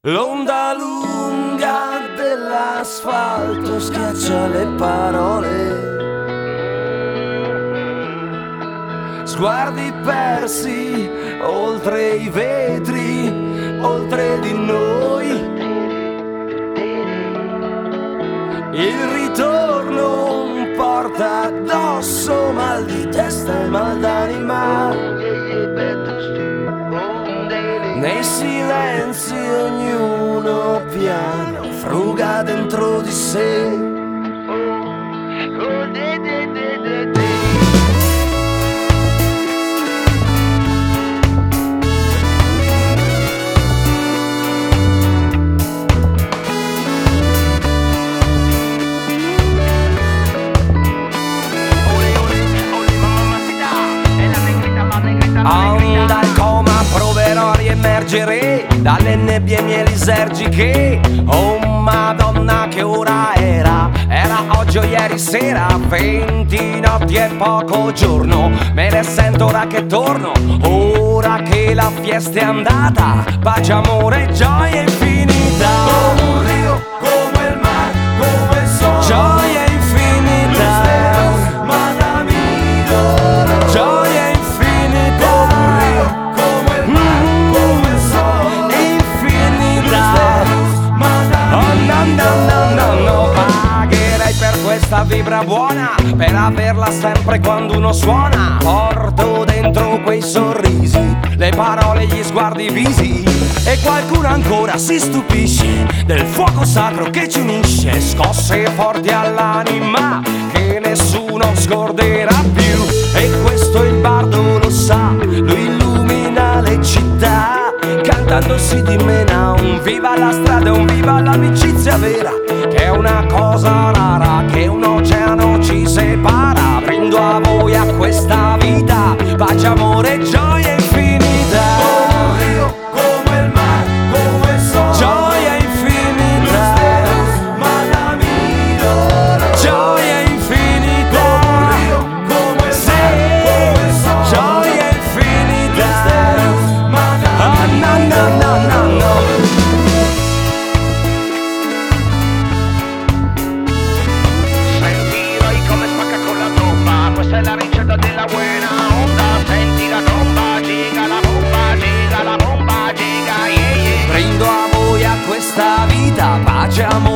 L'onda lunga dell'asfalto schiaccia le parole, sguardi persi oltre i vetri, oltre di noi. Il ritorno porta addosso mal di testa e mal d'anima. Nei silenzi ognuno piano fruga dentro di sé. Onda al coma, proverò a riemergere dalle nebbie mielisergiche. Oh Madonna, che ora era? Era oggi o ieri sera? 20 notti e poco giorno. Me ne sento ora che torno, ora che la fiesta è andata. Pace, amore e gioia infinita. Come un rio, come il mare, come il sole. Gioia infinita. Gioia infinita. Come un rio, come il mare, come il sole. Infinita. Oh no no no no no. Pagherei per questa vibra buona, per averla sempre quando uno suona. Porto dentro quei sorrisi, le parole, gli sguardi, i visi. E qualcuno ancora si stupisce del fuoco sacro che ci unisce. Scosse forti all'anima che nessuno scorderà più. E questo il bardo lo sa, lui illumina le città, cantando si dimena un viva la strada, un viva l'amicizia vera, che è una cosa rara, che un oceano ci separa. Brindo a voi, a questa vita, pace, amore e gioia infinita. Come un rio, come il mare, come il sole. Gioia infinita. Gioia infinita. Come un rio, come il mare, come il sole. Gioia infinita. Oh no no no no no. Questa è la ricerca della buena onda. Senti la tromba, giga la bomba, giga la bomba, giga, yeah, yeah. Brindo a voi, a questa vita, pace, amore